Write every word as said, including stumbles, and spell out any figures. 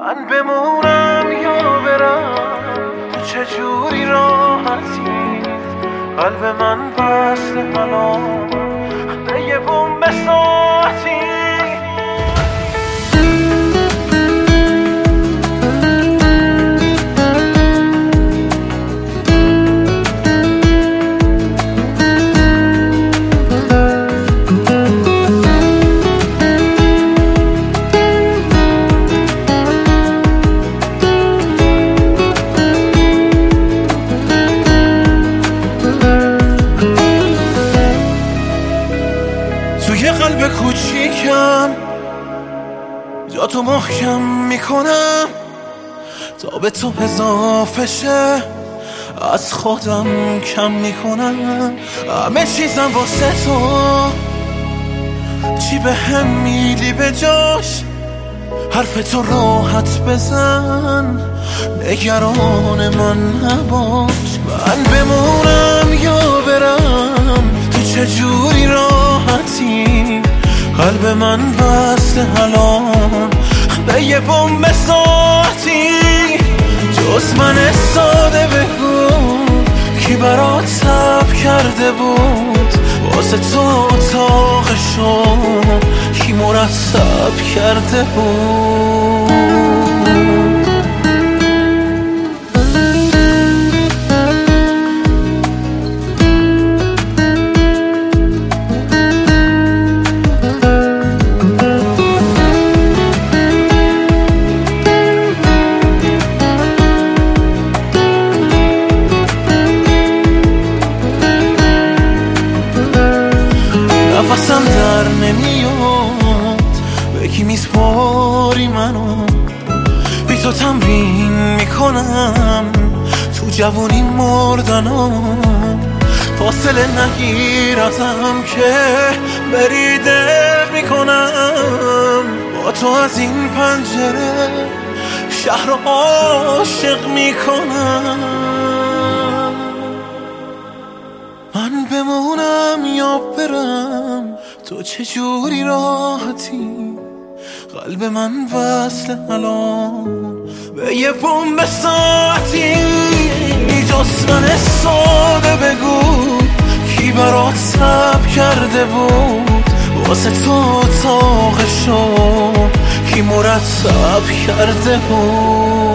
من بمونم یا برم، تو چجوری راحتی؟ قلب من وصل الان به یه بمب ساعتی. توی قلب کوچیکم جا تو محکم میکنم تا به تو اضافه شه، از خودم کم میکنم همه چیزم واسه تو. چی به هم میدی به جاش؟ حرف تو راحت بزن، نگران من نباش. من بمونم یا برم، تو چجوری راحتی؟ قلب من وصل الان به یه بمب ساعتی. جز من ساده بگو کی برات صبر کرده بود؟ واسه تو اتاقشو کی مرتب کرده بود؟ نفسم در نمیاد، به کی میسپاری منو؟ بی تو تمرین میکنم تو جوونی مردنم. فاصله نگیر ازم که بریده میکنم. با تو از این پنجره شهر رو عاشق میکنم. من بمونم یا برم، تو چجوری راحتی؟ قلب من وصل الان به یه بمب ساعتی. جز من ساده بگو کی برات صبر کرده بود؟ واسه تو اتاقشو کی مرتب کرده بود؟